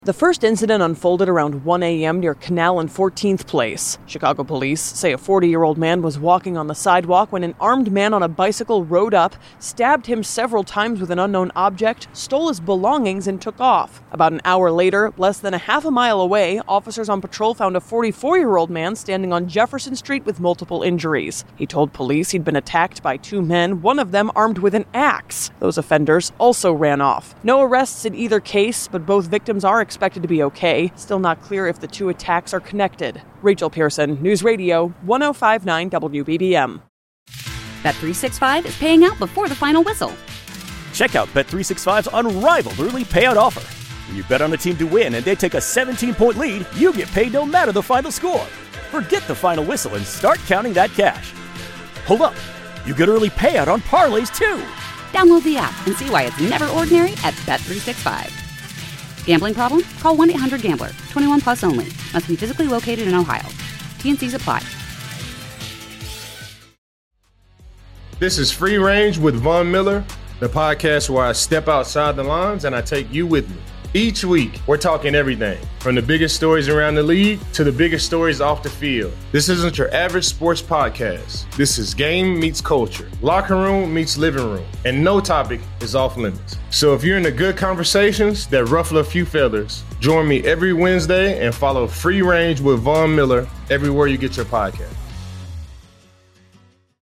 The first incident unfolded around 1 a.m. near Canal and 14th Place. Chicago police say a 40-year-old man was walking on the sidewalk when an armed man on a bicycle rode up, stabbed him several times with an unknown object, stole his belongings, and took off. About an hour later, less than a half a mile away, officers on patrol found a 44-year-old man standing on Jefferson Street with multiple injuries. He told police he'd been attacked by two men, one of them armed with an axe. Those offenders also ran off. No arrests in either case, but both victims are expected to be okay. Still not clear if the two attacks are connected. Rachel Pearson, News Radio 1059 WBBM. Bet365 is paying out before the final whistle. Check out Bet365's unrivaled early payout offer. When you bet on a team to win and they take a 17-point lead, you get paid no matter the final score. Forget the final whistle and start counting that cash. Hold up. You get early payout on parlays, too. Download the app and see why it's never ordinary at Bet365. Gambling problem? Call 1-800-GAMBLER. 21 plus only. Must be physically located in Ohio. T&Cs apply. This is Free Range with Von Miller, the podcast where I step outside the lines and I take you with me. Each week, we're talking everything, from the biggest stories around the league to the biggest stories off the field. This isn't your average sports podcast. This is game meets culture, locker room meets living room, and no topic is off limits. So if you're into good conversations that ruffle a few feathers, join me every Wednesday and follow Free Range with Von Miller everywhere you get your podcast.